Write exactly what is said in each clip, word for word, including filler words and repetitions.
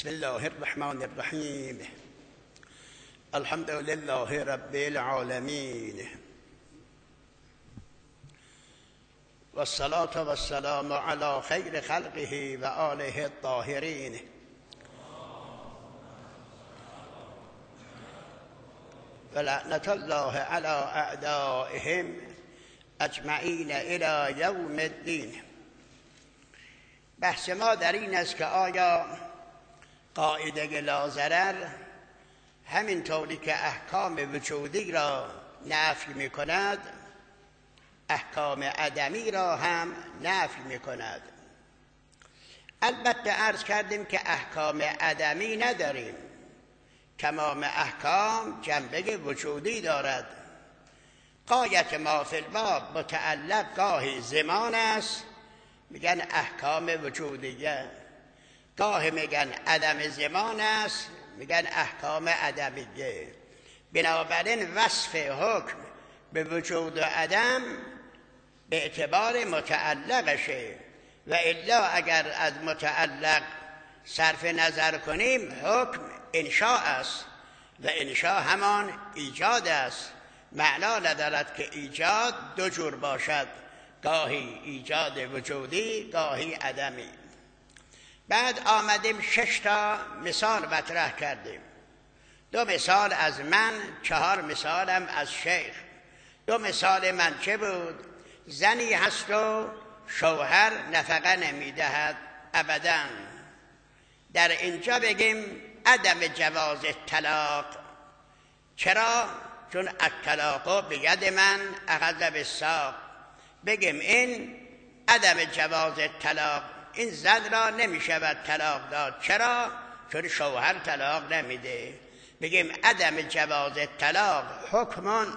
بسم الله الرحمن الرحیم. الحمد لله رب العالمین و الصلاة و السلام علی خیر خلقه و آله الطاهرین. و لعنت الله علی اعدائهم اجمعین الی یوم الدین. بحث ما در این است که آیا قاعده لاضرر همینطوری که احکام وجودی را نفی می کند احکام عدمی را هم نفی می کند. البته عرض کردیم که احکام عدمی نداریم، تمام احکام جنبه وجودی دارد. غایت ما فی الباب متعلق گاهی زمان است، میگن احکام وجودیه، گاه میگن عدم زمان است، میگن احکام عدمیه. بنابراین وصف حکم به وجود و عدم به اعتبار متعلقشه، و الا اگر از متعلق صرف نظر کنیم حکم انشاء است و انشاء همان ایجاد است. معنا ندارد که ایجاد دو جور باشد، گاهی ایجاد وجودی گاهی عدمی. بعد آمدیم شش تا مثال مطرح کردیم، دو مثال از من، چهار مثالم از شیخ. دو مثال من چه بود؟ زنی هست و شوهر نفقه نمیدهد ابدا. در اینجا بگیم عدم جواز طلاق. چرا؟ چون الطلاق بید من اخذ بالساق. بگیم این عدم جواز طلاق، این زن را نمیشود طلاق داد. چرا؟ چون شوهر طلاق نمیده. بگیم عدم جواز طلاق حکمون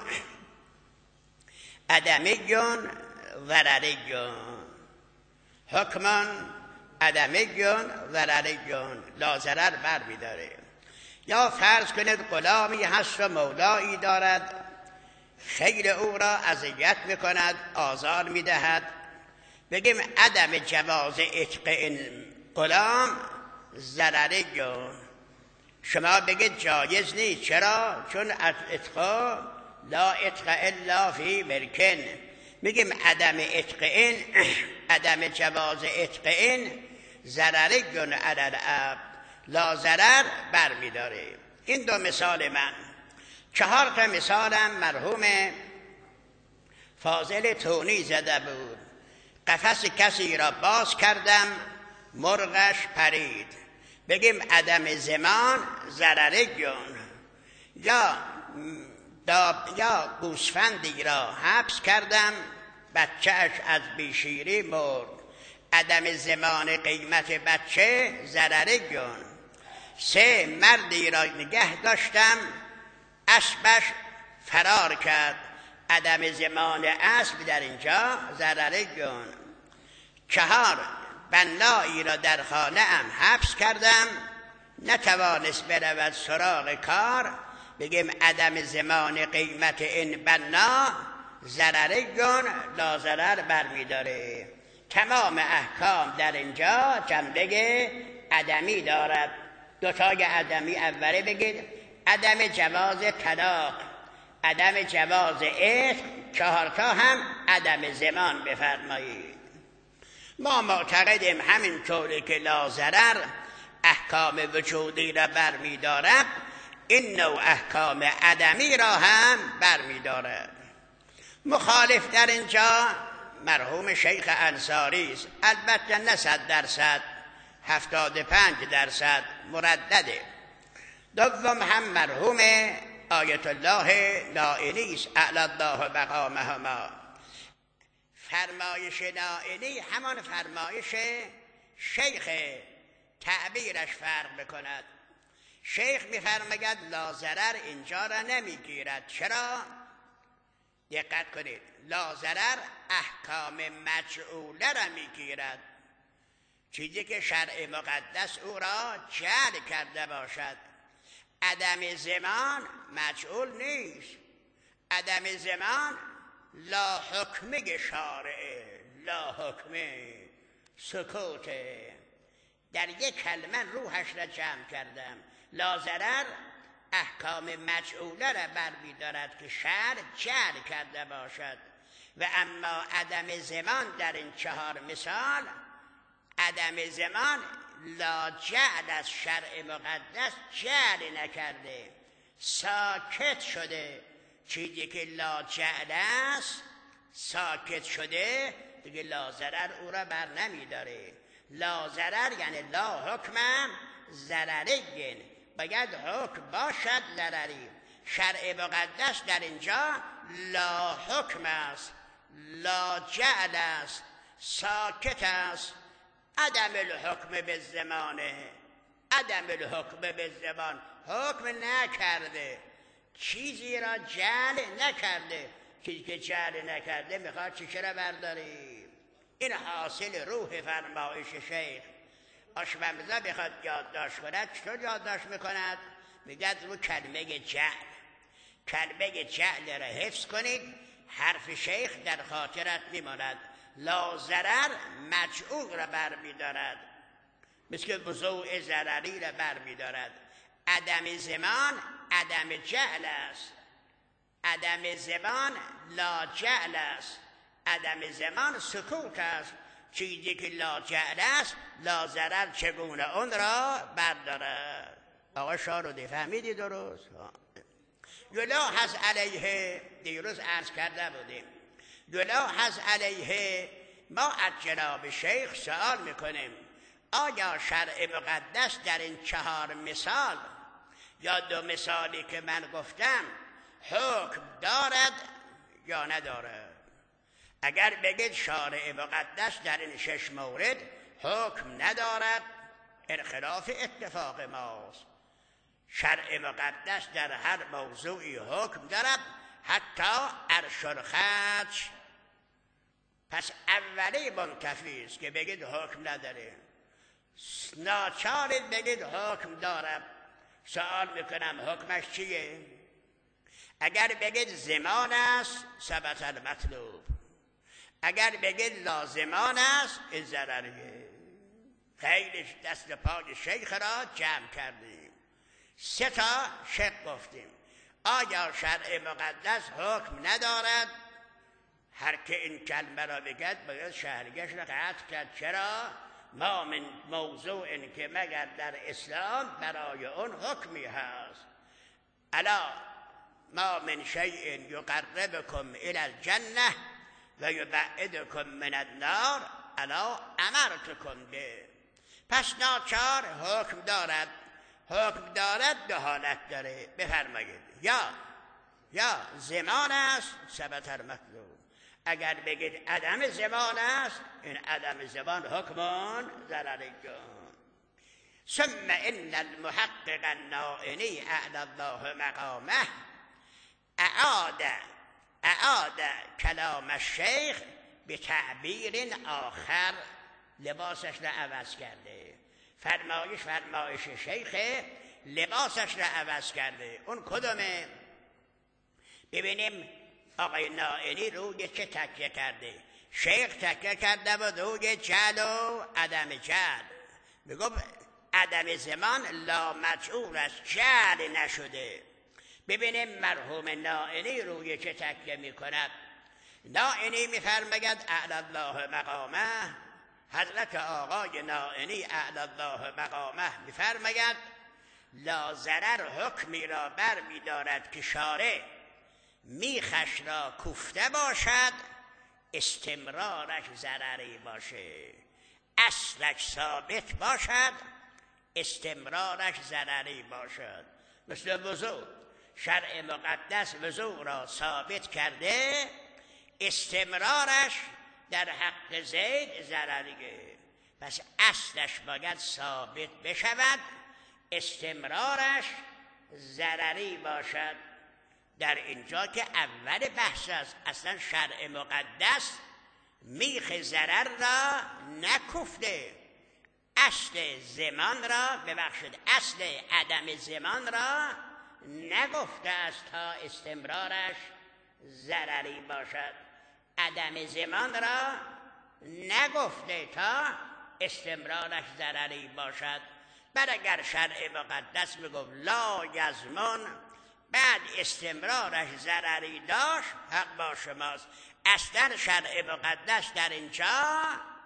عدمیون ضرریون، حکمون عدمیون ضرریون، لا ضرر بر میداره. یا فرض کنید غلامی هست و مولایی دارد، خیل او را اذیت میکند، آزار میدهد. بگیم عدم جواز عتق این غلام ضرریون. شما بگید جایز نیست. چرا؟ چون عتق لا عتق الا فی ملکن. میگیم عدم عتق این عدم جواز عتق این ضرریون علی العبد، لا ضرر بر میداره. این دو مثال من. چهار تا مثالم مرحوم فاضل تونی زده بود. قفس کسی را باز کردم مرغش پرید. بگیم عدم زمان ضرریون. یا یا گوسفندی را حبس کردم بچهش از بیشیری مرد. عدم زمان قیمت بچه ضرریون. سه مردی را نگه داشتم اسبش فرار کرد. عدم زمان اسب در اینجا ضرریون. چهار بنایی را در خانه ام حبس کردم نتوانست برود سراغ کار. بگیم عدم زمان قیمت این بنا ضرریون، لا ضرر برمیداره. تمام احکام در اینجا جنبه عدمی دارد. دوتای عدمی اوله بگید عدم جواز طلاق، عدم جواز عتق، چهارتا هم عدم زمان بفرمایید. ما معتقدیم همینطوری که لا ضرر احکام وجودی را برمی‌دارد، این نوع احکام عدمی را هم برمی‌دارد. مخالف در اینجا مرحوم شیخ انصاری است. البته نه صد درصد، هفتاد و پنج درصد مردده. دوم هم مرحوم آیت الله نائینی است، اعلی الله مقامهما. فرمایش نائینی همان فرمایش شیخ، تعبیرش فرق بکند. شیخ میفرماید لا ضرر اینجا را نمیگیرد. چرا؟ دقت کنید، لا ضرر احکام مجعوله را میگیرد، چیزی که شرع مقدس او را جعل کرده باشد. عدم زمان مجعول نیست. عدم زمان لا حکمه شارعه، لا حکمه سکوته. در یک کلمه روحش را جمع کردم. لا ضرر احکام مجعوله را برمی‌دارد که شرع جعل کرده باشد و اما عدم زمان در این چهار مثال، عدم زمان لا جعل از شرع مقدس جعل نکرده، ساکت شده. چیزی که لا جعل است ساکت شده دیگه لا ضرر او را بر نمی‌داره. لا ضرر یعنی لا حکم ضرری، باید حکم باشد ضرری. شرع مقدس در اینجا لا حکم است، لا جعل است، ساکت است. عدم الحکم به زمانه، عدم الحکم به زمان، حکم نکرده، چیزی را جعل نکرده. چیزی که جعل نکرده میخواد چیزی را برداری. این حاصل روح فرمایش شیخ. آشممزه بخواد یادداشت کند چطور یادداشت میکند؟ میگد رو کلمه جعل، کلمه جعل را حفظ کنید، حرف شیخ در خاطرت میماند. لا ضرر مجعول را برمی‌دارد، مثل وضوع ضرری را برمی‌دارد. عدم زمان عدم جعل است، عدم زمان لا جعل است، عدم زمان سکوت است. چیزی که لا جعل است لا ضرر چگونه اون را بردارد؟ آقا شارودی فهمیدی درست؟ یلاحظ علیه، دیروز عرض کرده بودیم، یلاحظ علیه، ما از جناب شیخ سوال میکنیم آیا شرع مقدس در این چهار مثال یا دو مثالی که من گفتم حکم دارد یا ندارد؟ اگر بگید شارع مقدس در این شش مورد حکم ندارد، این خلاف اتفاق ماست. شرع مقدس در هر موضوعی حکم دارد، حتی عرش الخدش. پس اولی منتفی است که بگید حکم نداره. ناچارید بگید حکم دارد. سوال میکنم حکمش چیه؟ اگر بگید زمان است ثبت المطلوب، اگر بگید لازمان است این ضرریه. خیلی دست پای شیخ را جمع کردیم، سه تا شق گفتیم. آیا شرع مقدس حکم ندارد؟ هر که این کلمه را بگد باید شهرگش را قطع کرد. چرا؟ ما من موضوع این که مگر در اسلام برای اون حکمی هست. الا ما من شیء یقربکم الی الجنه و یبعدکم من النار الا امرتکم به. پس ناچار حکم دارد. حکم دارد دو حالت داره، بفرمایید. یا یا زمان است ثبت المطلوب، اگر بگید عدم زمان است این عدم زمان حکمان ضرری جان. ثم ان المحقق النائنی اعلی الله مقامه اعاد اعاد کلام الشیخ به تعبیر آخر، لباسش را عوض کرده. فرمایش فرمایش شیخ لباسش را عوض کرده. اون کدومه؟ ببینیم آقای نائینی روی چه تکیه کرده. شیخ تکیه کرده بود روی جعل و عدم جعل. میگو عدم زمان لا مجعول است، جعل نشده. ببینیم مرحوم نائینی روی چه تکیه میکند. نائینی میفرماید اعلی الله مقامه، حضرت آقای نائینی اعلی الله مقامه میفرماید لا ضرر حکمی را بر می‌دارد که شارع میخش را کوفته باشد، استمرارش ضرری باشه. اصلش ثابت باشد، استمرارش ضرری باشد. مثل وضوع، شرع مقدس وضوع را ثابت کرده، استمرارش در حق زید ضرریه. پس اصلش باید ثابت بشود، استمرارش ضرری باشد. در اینجا که اول بحث است، اصلا شرع مقدس میخ ضرر را نکفته، اصل زمان را ببخشید اصل عدم زمان را نگفته است تا استمرارش ضرری باشد. عدم زمان را نگفته تا استمرارش ضرری باشد. بر اگر شرع مقدس میگفت لا یضمن، بعد استمرارش ضرری داشت، حق با شماست. اصلا شرع مقدس در اینجا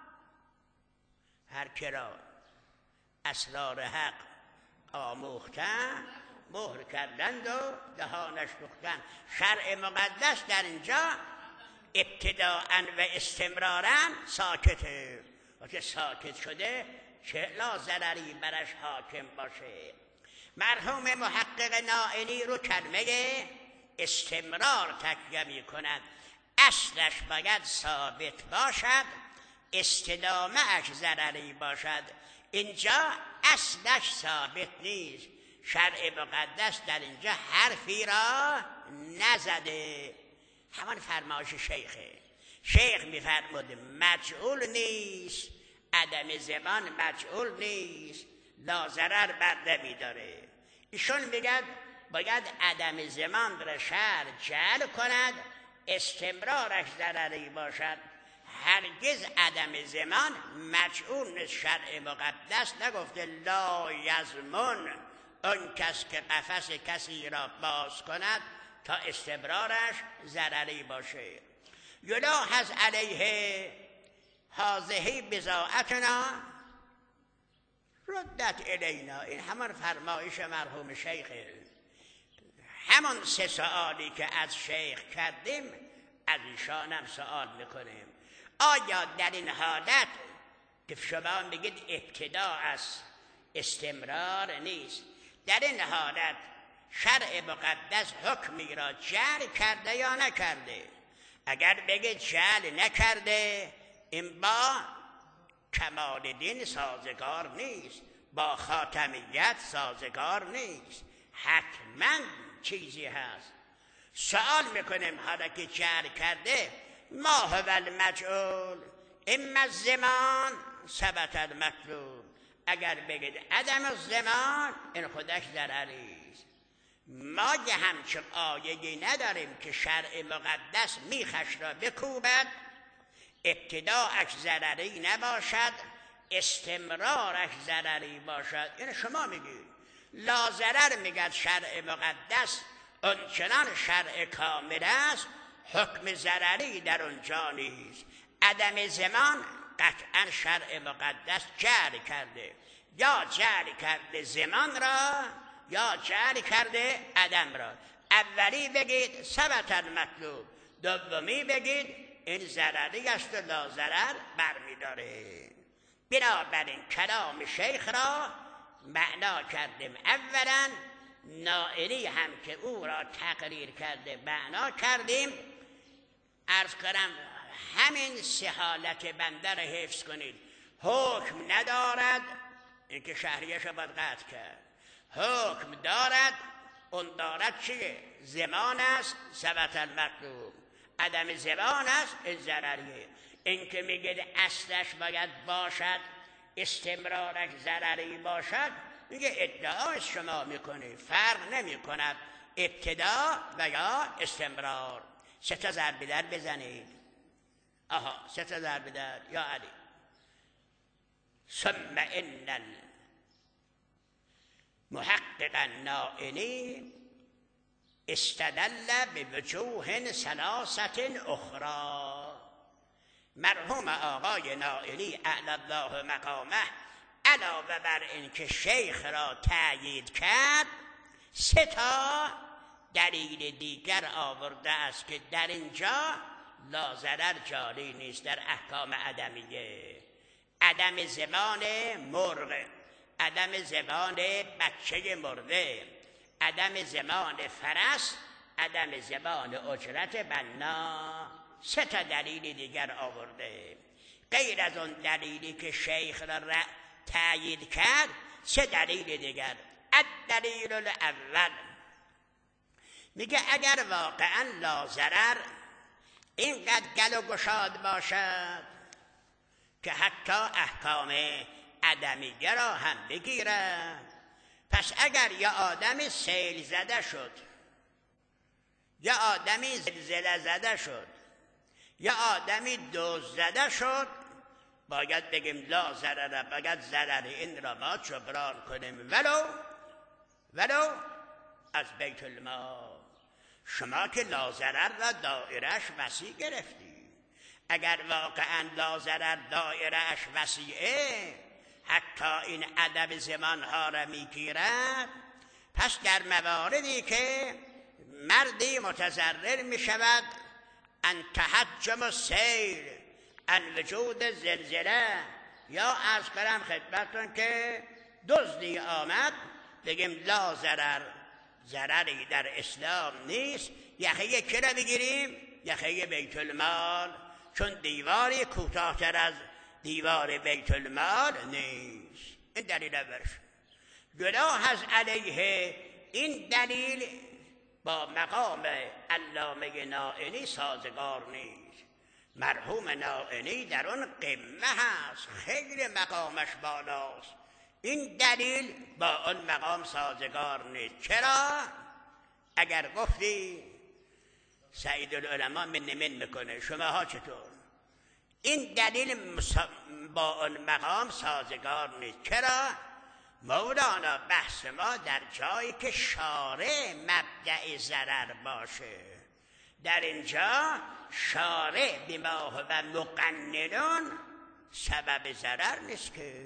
هر کرا اسرار حق آموختن مهر کردند و دهانش دوختن. شرع مقدس در اینجا ابتداءً و استمراراً ساکته. وقتی ساکت شده چه لا ضرری برش حاکم باشه. مرحوم محقق نائینی رو کلمه استمرار تکیه می کند. اصلش باید ثابت باشد، استدامه اش ضرری باشد. اینجا اصلش ثابت نیست. شرع مقدس در اینجا حرفی را نزده. همان فرمایش شیخه. شیخ میفرمود مجعول نیست، عدم زمان مجعول نیست، لا ضرر بر نمیداره. ایشون میگن باید عدم زمان را شرع جعل کند، استمرارش ضرری باشد. هرگز عدم زمان مجعول نیست. شرع مقدس نگفته لا یضمن اون کس که قفس کسی را باز کند تا استمرارش ضرری باشه. یلاحظ علیه هذه بضاعتنا ردت الینا. این همان فرمایش مرحوم شیخه. همان سه سوالی که از شیخ کردیم از ایشان هم سوال میکنیم. آیا در این حالت که شما میگید ابتدا است استمرار نیست، در این حالت شرع مقدس حکمی را جعل کرده یا نکرده؟ اگر بگه جعل نکرده این با کمال دین سازگار نیست، با خاتمیت سازگار نیست، حتما چیزی هست. سوال میکنیم حالا که جعل کرده ما هو المجعول اما الزمان ثبت المطلوب. اگر بگید عدم الزمان این خودش ضرری است. ما یه همچون آیه‌ای نداریم که شرع مقدس میخش را بکوبد، ابتداءش ضرری نباشد، استمرارش ضرری باشد. این شما میگید. لا ضرر میگد شرع مقدس اونچنان شرع کامل است، حکم ضرری در اونجا نیست. عدم زمان قطعا شرع مقدس جعل کرده، یا جعل کرده زمان را یا جعل کرده عدم را. اولی بگید ثبت المطلوب، دومی بگید این ضرری است و لا ضرر برمیداره. بنابراین کلام شیخ را معنا کردیم. اولا نائینی هم که او را تقریر کرده معنا کردیم. عرض کنم همین سه حالت بنده را حفظ کنید. حکم ندارد، این که شهریش باید قطع کرد. حکم دارد، اون دارد چیه؟ زمان است، ثبت المطلوب. عدم زمان است، این ضرریه. این که میگه اصلش باید باشد، استمرارش ضرری باشد، میگه ادعای شما میکنه، فرق نمی کند ابتدا و یا استمرار. سه تا ضرب در بزنید. آها سه تا ضرب در یا علی. ثم ان المحقق النائینی استدل بوجوه ثلاثه اخرى. مرحوم آقای نائینی اعلی الله مقامه علاوه بر این که شیخ را تأیید کرد، سه تا دلیل دیگر آورده است که در اینجا لا ضرر جاری نیست. در احکام عدمیه، عدم زمان مرغ، عدم زمان بچه مرده، عدم زمان فرس، عدم زمان اجرت بنا. سه تا دلیل دیگر آورده. غیر از اون دلیلی که شیخ را تأیید کرد، سه دلیل دیگر. الدلیل الاول میگه اگر واقعا لا ضرر اینقدر گل و گشاد باشد که حتی احکام عدمیه را هم بگیرد، پس اگر یا آدمی سیل زده شد، یا آدمی زلزله زده شد، یا آدمی دوز زده شد، باید بگیم لا ضرر، باید ضرر این را ما جبران کنیم ولو ولو از بیت المال. شما که لا ضرر را دایرهش وسیع گرفتی، اگر واقعا لا ضرر دایرهش وسیعه حتی این ادب زمانها را میگیرد، پس در مواردی که مردی متضرر می شود ان تحجم السیل ان وجود زلزله، یا از کنم خدمتتون که دزدی آمد، بگیم لا ضرر، ضرری در اسلام نیست. یخه کی را بگیریم؟ یخه بیت المال، چون دیواری کوتاه‌تر از دیوار بیت المال نیست. این دلیل اولش. گناه از علیه این دلیل با مقام علامه نائینی سازگار نیست. مرحوم نائینی در اون قمه هست، خیلی مقامش بالاست، این دلیل با اون مقام سازگار نیست. چرا؟ اگر گفتی سعید العلماء من من میکنه، شماها چطور؟ این دلیل با اون مقام سازگار نیست. چرا؟ مولانا بحث ما در جایی که شارع مبدأ ضرر باشه، در اینجا شارع بما و مقننون سبب ضرر نیست که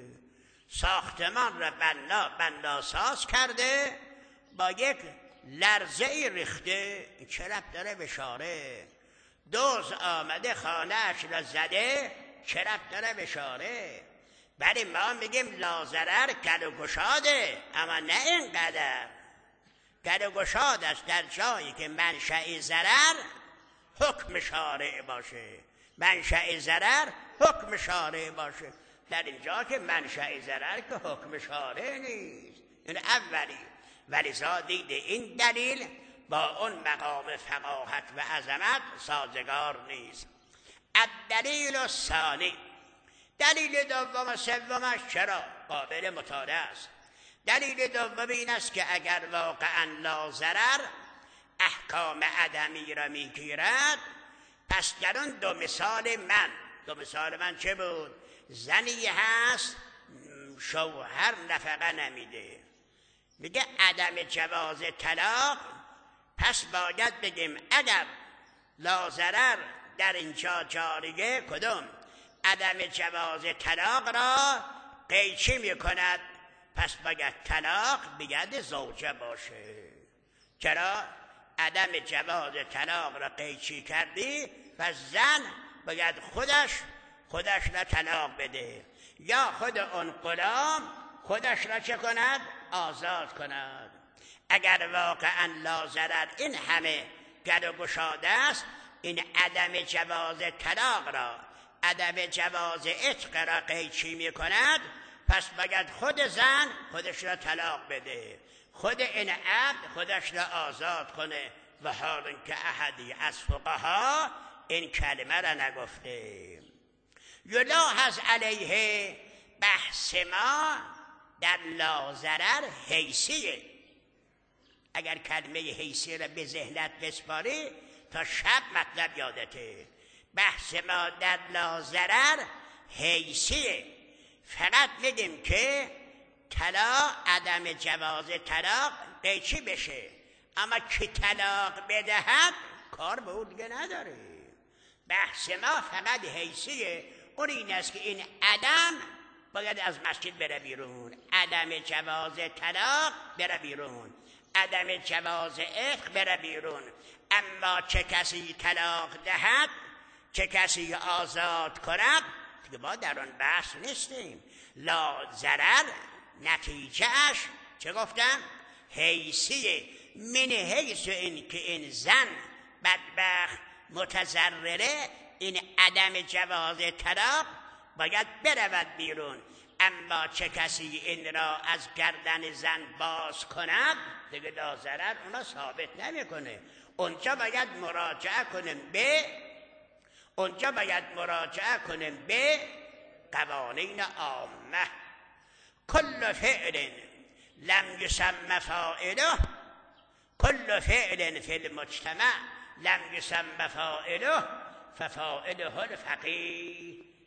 ساختمان را بنا بناساز کرده با یک لرزه ای ریخته، این چه ربط داره به شارع؟ دوز آمده خانه‌اش را زده، چه ربط داره به شارع؟ ولی ما میگیم لا ضرر گلو گشاده، اما نه اینقدر. گلو گشاد است در جایی که منشأ ضرر حکم شارع باشه، منشأ ضرر حکم شارع باشه. در اینجا که منشأ ضرر که حکم شارع نیست، این اولی. ولی دید این دلیل با اون مقام فقاهت و عظمت سازگار نیست. الدلیل الثانی، دلیل دوم و سومش چرا قابل مطالعه است. دلیل دوم این است که اگر واقعا لا ضرر احکام عدمی را میگیرد، پس در اون دو مثال من دو مثال من چه بود؟ زنی هست شوهر نفقه نمیده، میگه عدم جواز طلاق، پس باید بگیم اگر لا ضرر در اینجا جاریه، کدوم؟ عدم جواز طلاق را قیچی میکند، پس باید طلاق بید زوجه باشه. چرا؟ عدم جواز طلاق را قیچی کردی، پس زن باید خودش خودش را طلاق بده، یا خود اون غلام خودش را چه کند؟ آزاد کند. اگر واقعا لا ضرر این همه گل و گشاده است، این عدم جواز طلاق را، عدم جواز عتق را قیچی می کند، پس باید خود زن خودش را طلاق بده، خود این عبد خودش را آزاد کنه. و حال که احدی از فقها این کلمه را نگفته. یلاحظ علیه بحث ما در لا ضرر حیثیه. اگر کلمه حیثیه را به ذهنت بسپاری تا شب مطلب یادته. بحث ما در لا ضرر حیثیه. فقط میگیم که طلاق، عدم جواز طلاق قیچی بشه، اما که طلاق بدهد کار به اون دیگه نداره. بحث ما فقط حیثیه. اون این است که این عدم باید از مسجد بره بیرون، عدم جواز طلاق بره بیرون، عدم جواز عتق بره بیرون. اما چه کسی طلاق دهد، چه کسی آزاد کند، دیگه ما در آن بحث نیستیم. لا ضرر نتیجهش چه گفتم؟ حیثیه. من حیث این که این زن بدبخت متضرره، این عدم جواز طلاق باید برود بیرون. اما چه کسی این را از گردن زن باز کند، دیگه لا ضرر اونا ثابت نمیکنه. اونجا باید مراجعه کنیم به اونجا باید مراجعه کنیم به قوانین عامه. کل فعل لم یسمى فاعله، کل فعل فی المجتمع لم یسمى فاعله ففاعله الفقیه.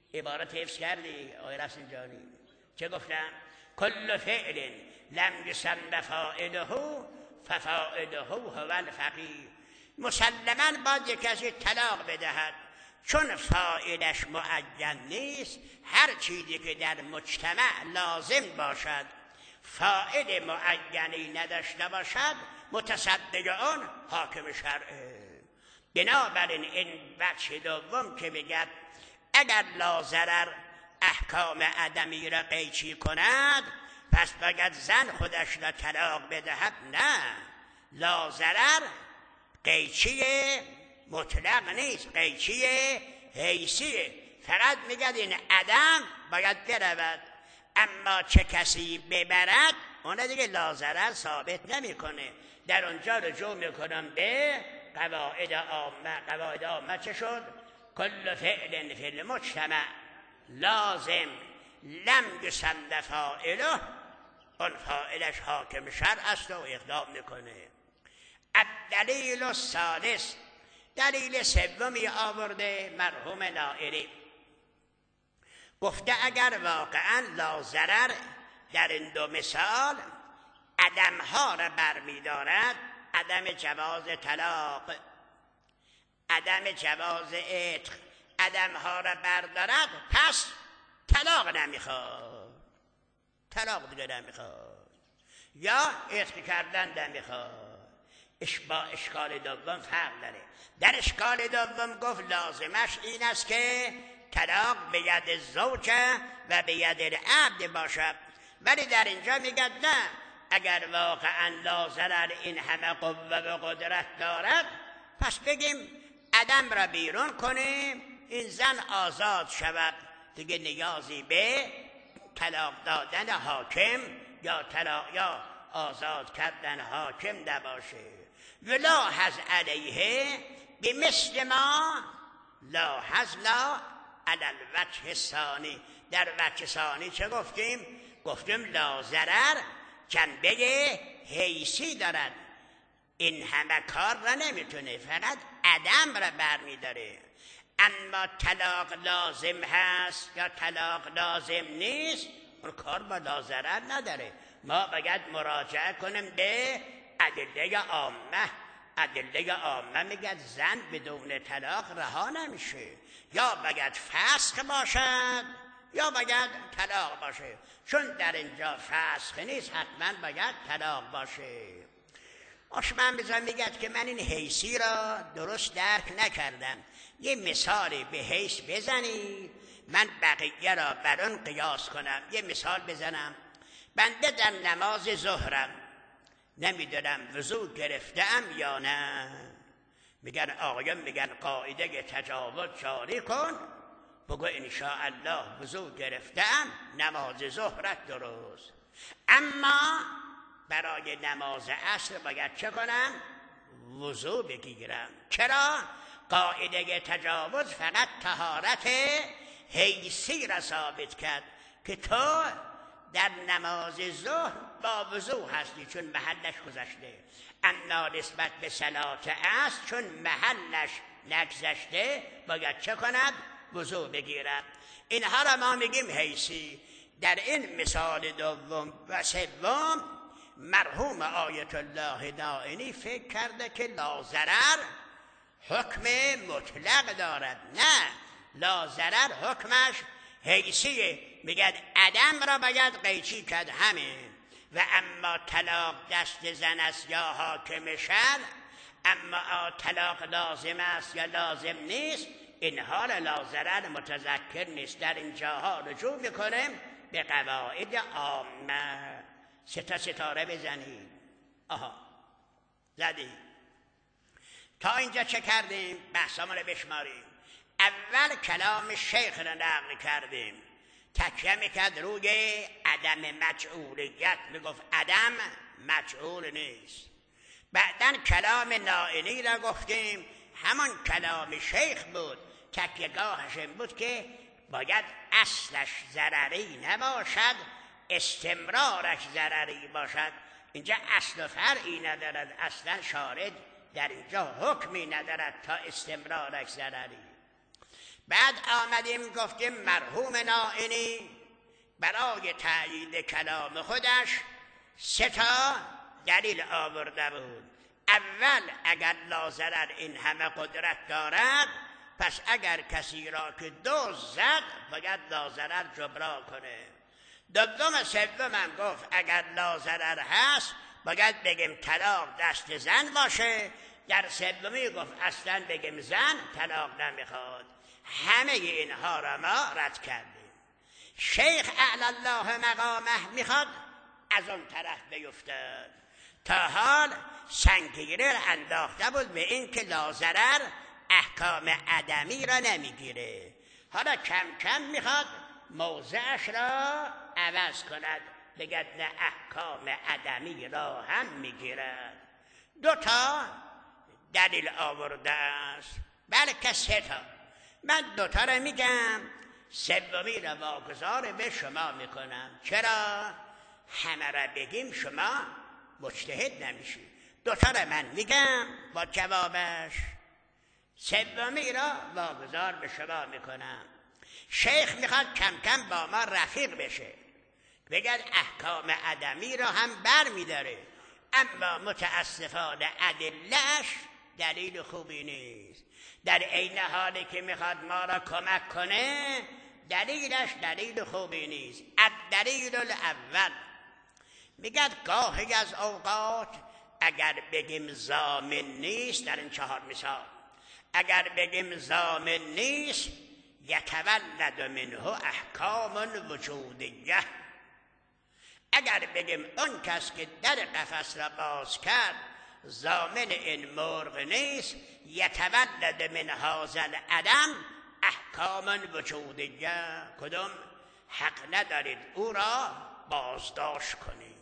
عبارت حفظ کردی آقای رفسنجانی؟ چه گفتم؟ کل فعل لم یسم فاعله ففاعله هو الفقیه. مسلماً باید یک کسی طلاق بدهد، چون فاعلش معین نیست. هر چیزی که در مجتمع لازم باشد فاعل معینی نداشته باشد متصدق آن حاکم شرعه. بنابراین این بخش دوم که بگد اگر لا ضرر احکام عدمی را قیچی کند پس بگد زن خودش را طلاق بدهد، نه، لا ضرر قیچی مطلق نیست، قیچی حیثیه. فقط میگد این عدم باید برود، اما چه کسی ببرد اون دیگه لا ضرر ثابت نمیکنه. در اونجا رجوع میکنم به قواعد عامه. قواعد عامه چه شد؟ کل فعل فی المجتمع لازم لم یسم فاعله، اون فاعلش حاکم شرع است و اقدام میکنه. الدلیل الثالث، دلیل سومی آورده مرحوم نائری، گفته اگر واقعا لا ضرر در این دو مثال عدمها را برمیدارد، عدم جواز طلاق، عدم جواز عتق، عدمها را بردارد، پس طلاق نمیخواد، طلاق دیگه نمیخواد، یا عتق کردن نمیخواد. با اشکال دوم فرق داره. در اشکال دوم گفت لازمش این است که طلاق به ید زوجه و به ید العبد باشد، ولی در اینجا میگد نه، اگر واقعا لا ضرر این همه قوه و قدرت دارد پس بگیم عدم را بیرون کنیم، این زن آزاد شود، دیگه نیازی به طلاق دادن حاکم یا طلاق یا آزاد کردن حاکم نباشه. یلاحظ علیه بمثل ما لاحظنا علی الوجه الثانی. در وجه ثانی چه گفتیم؟ گفتیم لا ضرر جنبه حیثی دارد، این همه کار را نمیتونه، فقط عدم را برمیداره. اما طلاق لازم هست یا طلاق لازم نیست، اون کار با لا ضرر نداره. ما باید مراجعه کنیم به ادله عامه. ادله عامه میگه زن بدون طلاق رها نمیشه، یا باید فسخ باشد یا باید طلاق باشه. چون در اینجا فسخ نیست حتما باید طلاق باشه. آشمن بزن میگه که من این حیثی را درست درک نکردم، یه مثالی به حیث بزنید من بقیه را بر اون قیاس کنم. یه مثال بزنم، بنده در نماز ظهرم نمیدونم وضو گرفتم یا نه، میگن آقایان میگن قاعده تجاوز جاری کن، بگو انشاءالله وضو گرفتم، نماز ظهرت درست. اما برای نماز عصر باید چه کنم؟ وضو بگیرم. چرا؟ قاعده تجاوز فقط طهارت حیثی را ثابت کرد که تو در نماز ظهر با وضو هستی چون محلش گذشته، اما نسبت به صلات عصر چون محلش نگذشته باید چه کند؟ وضو بگیرد. اینها را ما میگیم حیثی. در این مثال دوم و سوم مرحوم آیت الله دائمی فکر کرده که لا ضرر حکم مطلق دارد. نه، لا ضرر حکمش حیثیه، میگه عدم را باید قیچی کرد همین. و اما طلاق دست زن است یا حاکم شرع، اما طلاق لازم است یا لازم نیست، اینها را لا ضرر متذکر نیست. در اینجاها رجوع میکنیم به قواعد عامه. ستا ستاره بزنید. آها زدید. تا اینجا چه کردیم؟ بحثامون رو بشماریم. اول کلام شیخ را نقل کردیم، تکیه میکرد روی عدم مجعولیت، میگفت عدم مجعول نیست. بعدن کلام نائلی را گفتیم، همان کلام شیخ بود، تکیهگاهش این بود که باید اصلش ضرری نباشد، استمرارش ضرری باشد. اینجا اصل و فرعی ندارد، اصلا شارد در اینجا حکمی ندارد تا استمرارش ضرری. بعد آمدیم گفتیم مرحوم نائینی برای تأیید کلام خودش سه تا دلیل آورده بود. اول اگر لاضرر این همه قدرت دارد، پس اگر کسی را که دزد زد باید لاضرر جبران کنه. دوم سوم گفت اگر لاضرر هست باید بگیم طلاق دست زن باشه. در سومی گفت اصلا بگیم زن طلاق نمیخواد. همه اینها را ما رد کردیم. شیخ اعلی الله مقامه میخواد از اون طرف بیفتد. تا حال سنگیره انداخته بود به این که لاضرر احکام عدمی را نمیگیره. حالا کم کم میخواد موضعش را عوض کند، بگد نه احکام عدمی را هم میگیرد. دو تا دلیل آورده است، بلکه سه تا. من دو تا را میگم، سومی را واگذار به شما میکنم. چرا؟ همه را بگیم شما مجتهد نمیشید. دو تا را من میگم با جوابش، سومی را واگذار به شما میکنم. شیخ میخواد کم کم با ما رفیق بشه، بگد احکام عدمی را هم بر میداره، اما متاسفانه ادله‌اش دلیل خوبی نیست. در عین حالی که میخواد ما را کمک کنه دلیلش دلیل خوبی نیست. الدلیل الاول میگد گاهی از اوقات اگر بگیم ضامن نیست، در این چهار مثال اگر بگیم ضامن نیست، یتولد منه احکام وجودیه. اگر بگیم اون کس که در قفس را باز کرد ضامن این مرغ نیست، یتولد من هذا العدم احکام وجودیه. کدوم؟ حق ندارید او را بازداشت کنید،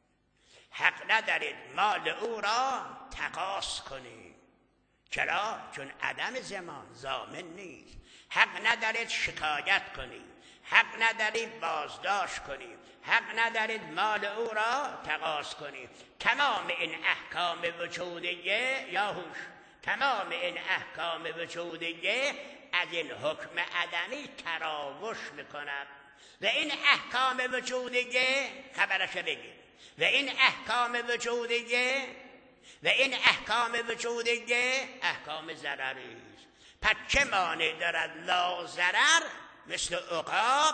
حق ندارید مال او را تقاص کنید. چرا؟ چون عدم زمان ضامن نیست. حق ندارید شکایت کنید، حق ندارید بازداشت کنید، حق ندارید مال او را تقاص کنید. تمام این احکام وجودیه یا هوش، تمام این احکام وجودیه از این حکم عدمی تراوش میکند. و این احکام وجودیه خبرش بگید، و این احکام وجودیه و این احکام وجودیه احکام ضرری است. پس چه مانع دارد لاضرر مثل عقاب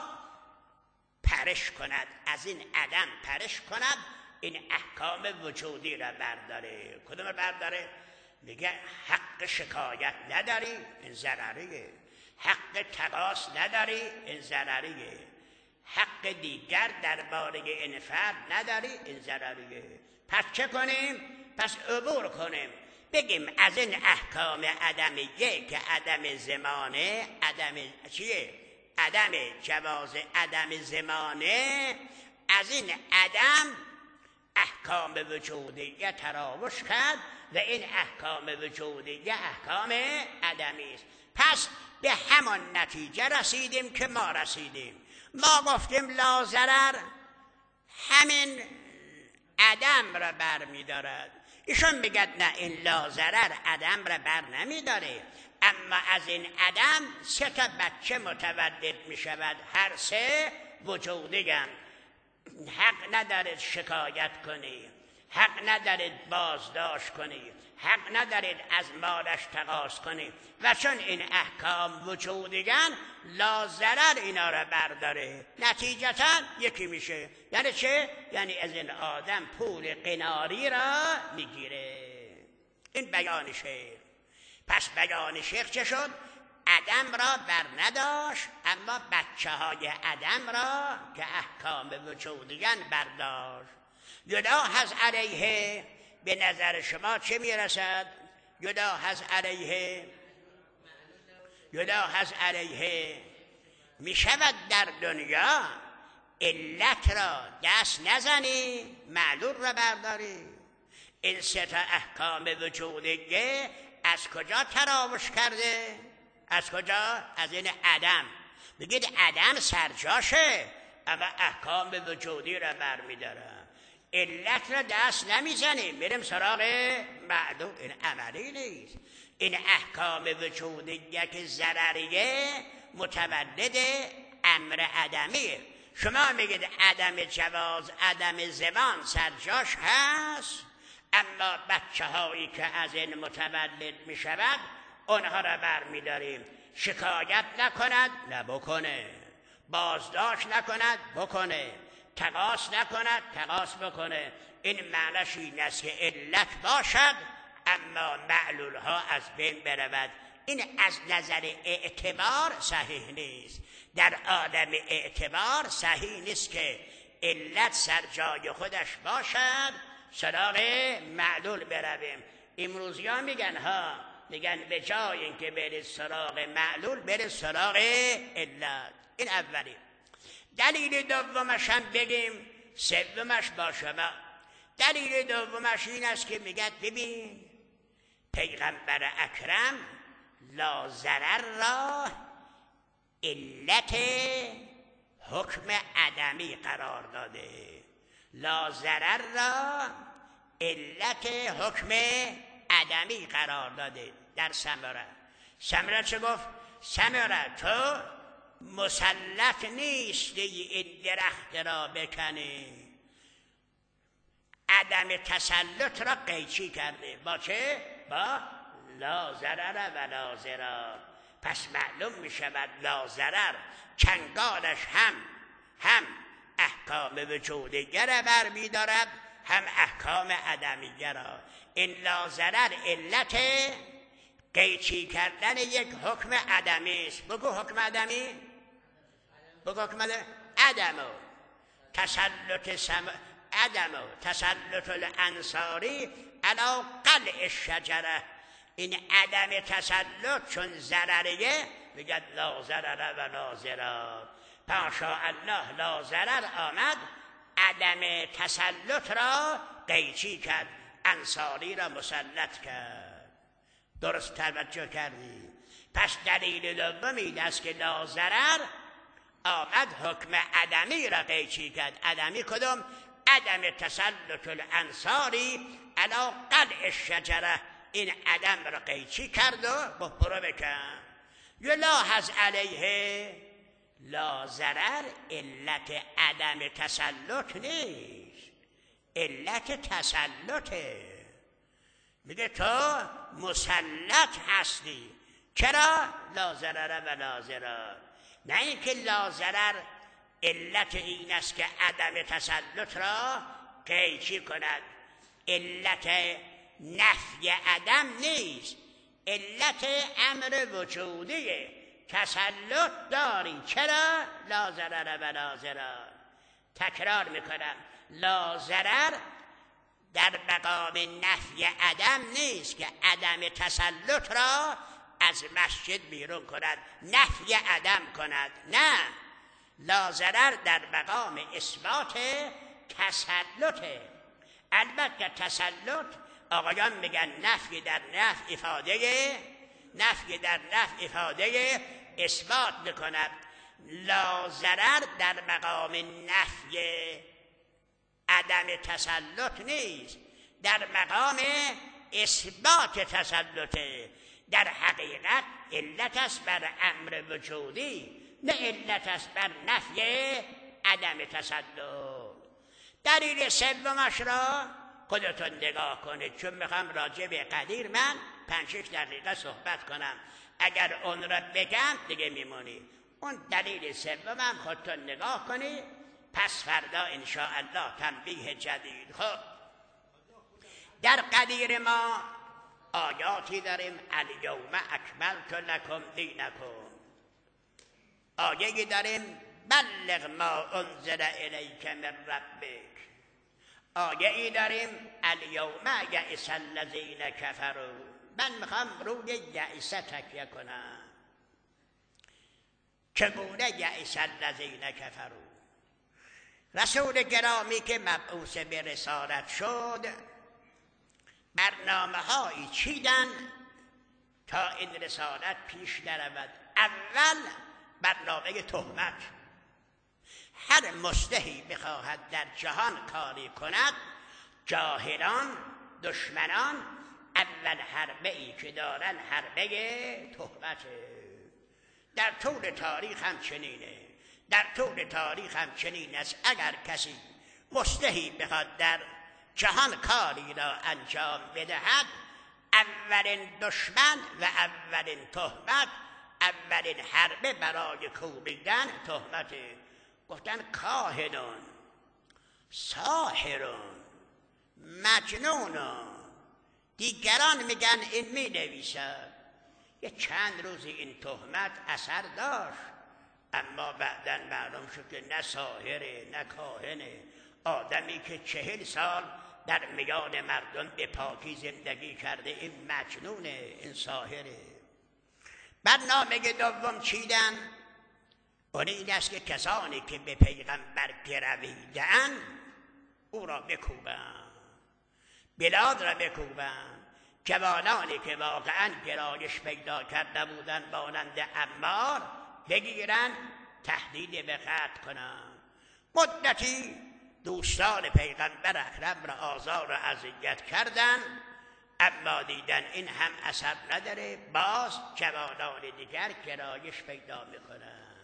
پرش کند، از این عدم پرش کند، این احکام وجودی را برداره. کدوم را برداره؟ میگه حق شکایت نداری، این ضرریه. حق تقاص نداری، این ضرریه. حق دیگر درباره این فرد نداری، این ضرریه. پس چه کنیم؟ پس عبور کنیم، بگیم از این احکام عدمیه که عدم زمانه، عدم چیه؟ عدم جواز عدم زمانه، از این عدم احکام وجودیه تراوش کرد و این احکام وجودیه احکام عدمی است. پس به همان نتیجه رسیدیم که ما رسیدیم. ما گفتیم لاضرر همین عدم را بر می دارد. ایشون میگد نه، این لاضرر عدم را بر نمی داره، اما از این عدم سه تا بچه متولد می شود، هر سه وجودی‌اند. حق ندارید شکایت کنی، حق ندارید بازداشت کنی، حق ندارید از مالش تقاص کنی. و چون این احکام وجودی‌اند لاضرر اینا را برداره، نتیجتا یکی میشه. یعنی چه؟ یعنی از این آدم پول قناری را میگیره. این بیان شیخ. پس بیان شیخ چه شد؟ عدم را بر نداشت، اما بچه های عدم را که احکام وجودی‌اند برداشت. جدا هست علیه. به نظر شما چه میرسد؟ جدا هست علیه، جدا هست علیه. میشود در دنیا علت را دست نزنی، معلول را برداری. این سه تا احکام وجودیه از کجا تراوش کرده؟ از کجا؟ از این عدم. بگید عدم سرجاشه، اما احکام وجودی را برمیداره. علت را دست نمیزنیم، میریم سراغ معلول. این عملی نیست. این احکام وجودیه که ضرریه متولد امر عدمیه. شما میگید عدم جواز، عدم زمان سرجاش هست، اما بچه هایی که از این متولد میشود اونها را برمیداریم. شکایت نکند، نه بکنه. بازداشت نکند، بکنه. تقاص نکند، تقاص بکنه. این معنیش این است که علت باشد اما معلول ها از بین برود. این از نظر اعتبار صحیح نیست. در عالم اعتبار صحیح نیست که علت سر جای خودش باشد سراغ معلول برویم. امروزی ها میگن ها میگن به جای اینکه برید سراغ معلول برید سراغ علت. این اولی. دلیل دومش هم بگیم، سومش با شما. دلیل دومش این است که میگه ببین پیغمبر اکرم لا ضرر را علت حکم عدمی قرار داده. لا ضرر را علت حکم عدمی قرار داده در ثمره. ثمره چه گفت؟ ثمره تو مسلط نیستی این درخت را بکنی. عدم تسلط را قیچی کرده. با چه؟ با لا ضرر و لا ضرار. پس معلوم می شود لا ضرر چنگالش هم هم احکام وجودیه را بر می دارد هم احکام عدمیه را. این لا ضرر علت قیچی کردن یک حکم عدمی است. بگو حکم عدمی، بگو حکم عدم تسلط سم... عدم تسلط الانصاری علی قلع الشجره. این عدم تسلط چون ضرریه میگه لا ضرر و لا ضرار. پاشا الله لا ضرر آمد عدم تسلط را قیچی کرد، انصاری را مسلط کرد. درست توجه کردی؟ پس دلیل دوم این است که لا ضرر آمد حکم عدمی را قیچی کرد. عدمی کدوم؟ عدم تسلط الانصاری علی قلع الشجره. این عدم را قیچی کرد و برو بکن. یلاحظ علیه لا ضرر علت عدم تسلط نیست، علت تسلطه. میگه تو مسلط هستی. چرا؟ لا ضرر و لا ضرار. نه اینکه لا ضرر علت این است که عدم تسلط را قیچی کند. علت نفی عدم نیست، علت امر وجودیه. تسلط داری. چرا؟ لا ضرر و لا ضرار. تکرار میکنم، لا ضرر در مقام نفی عدم نیست که عدم تسلط را از مسجد بیرون کند، نفی عدم کند. نه، لا ضرر در مقام اثبات تسلطه. البته تسلط آقایان میگن نفی در نفی افاده، نفی در نفی افاده اثبات میکند. لا ضرر در مقام نفی عدم تسلط نیست، در مقام اثبات تسلطه. در حقیقت علت است بر امر وجودی، نه علت است بر نفی عدم تسلط. دلیل سومش را خودتون نگاه کنید، چون میخوام راجع به قدیر من پنج شش دقیقه صحبت کنم. اگر اون را بگم دیگه میمونی. اون دلیل سومم خودتون نگاه کنید، پس فردا انشاءالله تنبیه جدید. خب در قدیر ما آیاتی داریم، الیوم اکملت لکم دینکم. آیه‌ای داریم بلغ ما انزل الیک من ربک. آیه‌ای داریم الیوم یئس الذین کفروا. من میخوام روی یئس تکیه کنم. چگونه یئس الذین کفروا؟ رسول گرامی که مبعوث به رسالت شد برنامه هایی چیدن تا این رسالت پیش نرود. اول برنامه تهمت. هر مصلحی بخواهد در جهان کاری کند، جاهلان، دشمنان اول حربه ای که دارن حربه تهمته. در طول تاریخ هم چنینه، در طول تاریخ هم چنین است. اگر کسی مصلحی بخواد در جهان کاری را انجام بدهد، اولین دشمن و اولین تهمت، اولین حربه برای کوبیدن تهمته. گفتن کاهنون، ساحرون، مجنونون. دیگران میگن این می نویسد. یه چند روزی این تهمت اثر داشت، اما بعداً معلوم شد که نه ساحره نه کاهنه، آدمی که چهل سال در میان مردم به پاکی زندگی کرده، این مجنونه، این ساحره. برنامه دوم چیدن اون این است که کسانی که به پیغمبر گرویدن او را بکوبن، بلاد را بکوبن. جوانانی که واقعا گرایش پیدا کرده بودن مانند عمار بگیرن، تهدید به قتل کنن. مدتی دوستان پیغمبر اکرم را آزار و اذیت کردن، اما دیدن این هم اثر نداره، باز جوانان دیگر گرایش پیدا میکنن.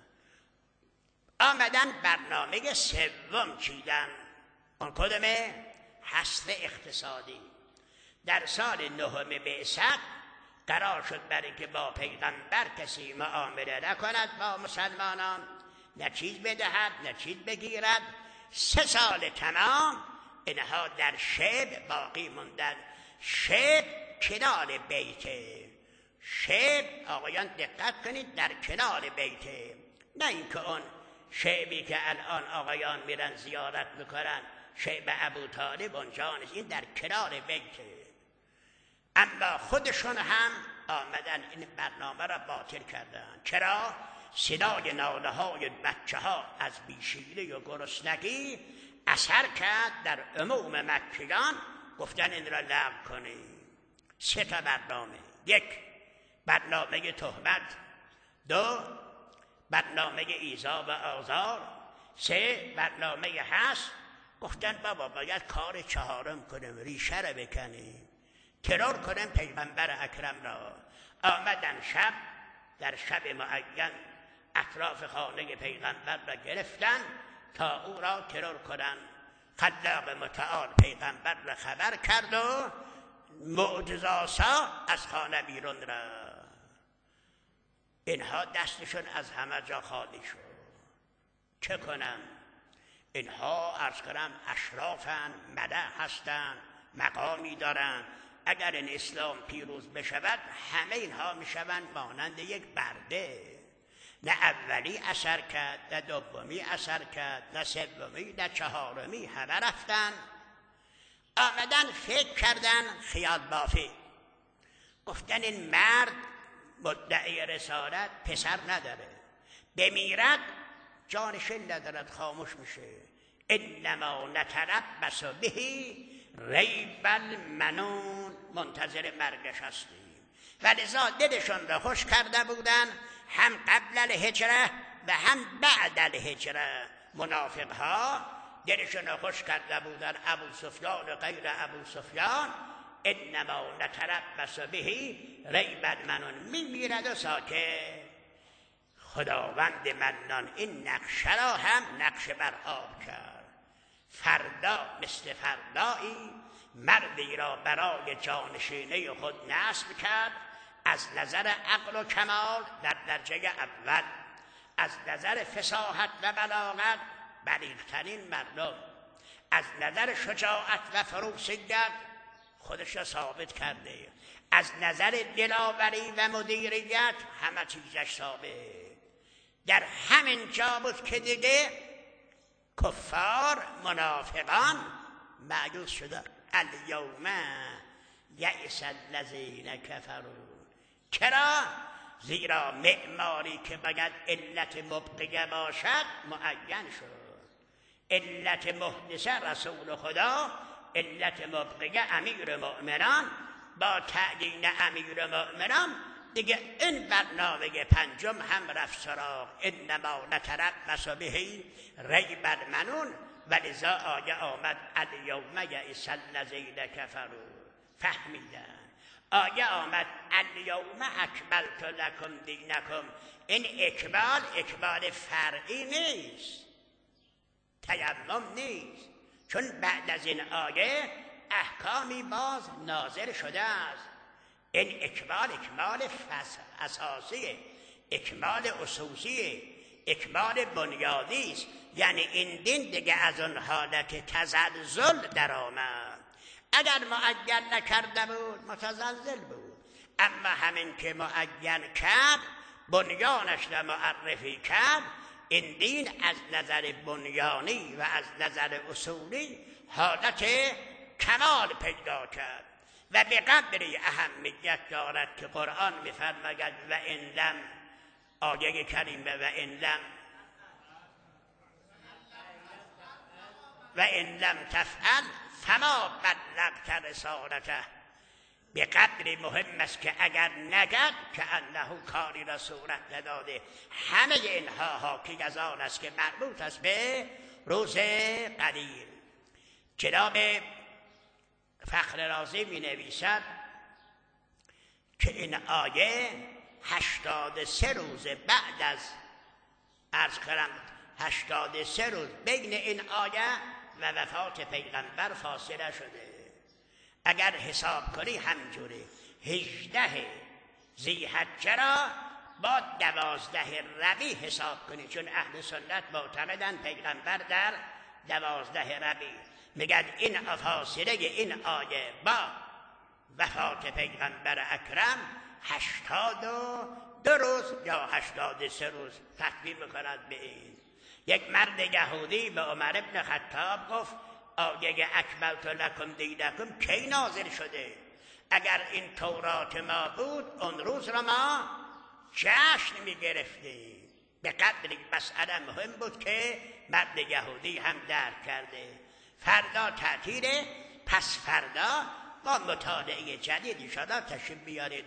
آمدن برنامه سوم چیدن. اون کدومه؟ حصر اقتصادی. در سال نهم بعثت قرار شد برای که با پیغمبر کسی معامله نکند با مسلمانان، نه چیز بدهد نه چیز بگیرد. سه سال تمام اینها در شعب باقی موندن. شعب کنار بیته، شعب آقایان دقت کنید، در کنار بیته، نه اینکه اون شعبی که الان آقایان میرن زیارت میکنن، شعب ابو طالب اونجا نیست، این در کنار بیته. اما خودشون هم آمدن این برنامه را باطل کردن. چرا؟ صدای ناله های بچه ها از بیشیری و گرسنگی اثر کرد در عموم مکیان، گفتن این را لغو کنیم. سه تا برنامه: یک، برنامه تهمت; دو، برنامه ایذا و آزار; سه، برنامه حصر. گفتن بابا باید کار چهارم کنیم، ریشه را بکنیم، ترور کنیم پیغمبر اکرم را. آمدن شب، در شب معین اطراف خانه پیغمبر را گرفتن تا او را ترور کنن. خلاق متعال پیغمبر را خبر کرد و معجزاسا از خانه بیرون را. اینها دستشون از همه جا خالی شد. چه کنن؟ اینها عرض کنم اشرافن، ملأ هستن، مقامی دارن. اگر این اسلام پیروز بشود، همه اینها میشوند مانند یک برده. نه اولی اثر کرد، نه دومی اثر کرد، نه سومی، نه چهارمی، همه رفتن. آمدن فکر کردن خیال بافی. گفتن این مرد مدعی رسالت پسر نداره، بمیرد جانشین ندارد، خاموش میشه. انما نتربص بهی ریب المنون، منتظر مرگش هستیم. ولذا دلشون را خوش کرده بودن، هم قبل الهجره و هم بعد الهجره. منافق ها دلشون را خوش کرده بودن، ابو سفیان و غیر ابو سفیان. انما نتربص بهی ریب المنون، میمیرد و ساکت. خداوند منان این نقشه را هم نقشه بر آب کرد. فردا مثل فردایی مردی را برای جانشینی خود نصب کرد، از نظر عقل و کمال در درجه اول، از نظر فصاحت و بلاغت بلیغ‌ترین مردم، از نظر شجاعت و فروسیت خودش را ثابت کرده، از نظر دلاوری و مدیریت همه چیزش ثابت. در همین جا بود که دیگه کفار منافقان مایوس شدن. الیوم یئس الذین کفروا. چرا؟ زیرا معماری که باید علت مبقیه باشد معین شد. علت محدثه رسول خدا، علت مبقیه امیر مؤمنان. با تعیین امیر مؤمنان دیگه این برنامه پنجم هم رفت سراغ. انما نتربص بهی ریب المنون. ولذا آیه آمد الیوم یئس الذین کفروا فهمیدن. آیه آمد الیوم اکملت لکم دینکم. این اکمال اکمال فرعی نیست، تیمم نیست، چون بعد از این آیه احکامی باز نازل شده است. این اکمال اکمال اساسیه، اکمال اساسیه، اکمال بنیادی است. یعنی این دین دیگه از اون حالت تزلزل در آمد. اگر معین نکرده بود متزلزل بود، اما همین که معین کرد، بنیانش را معرفی کرد، این دین از نظر بنیانی و از نظر اصولی حالت کمال پیدا کرد و به قدری اهمیت دارد که قرآن می‌فرماید و ان لم، آیه کریمه و ان لم و ان لم تفعل فما بلغت رسالته. به قدری مهم است که اگر نگد که انه کاری را صورت نداده. همه اینها حاکی از آن است که مربوط است به روز قدیر. جناب فخر رازی می نویسد که این آیه هشتاد و سه روز بعد از عرض کردم هشتاد و سه روز بین این آیه و وفات پیغمبر فاصله شده. اگر حساب کنی همجوری هجده ذی‌حجه را با دوازده ربیع حساب کنی، چون اهل سنت معتقدن پیغمبر در دوازده ربیع. میگن این فاصله این آیه با وفات پیغمبر اکرم هشتاد و دو روز یا هشتاد و سه روز تکمیل میکند به این. یک مرد یهودی به عمر ابن خطاب گفت آیه اکملت لکم دینکم کی نازل شده؟ اگر این تورات ما بود اون روز را ما جشن میگرفتیم. به قدری مسئله مهم بود که مرد یهودی هم درک کرده. فردا تعطیله، پس فردا با مطالعه جدید انشاءالله تشریف بیارید.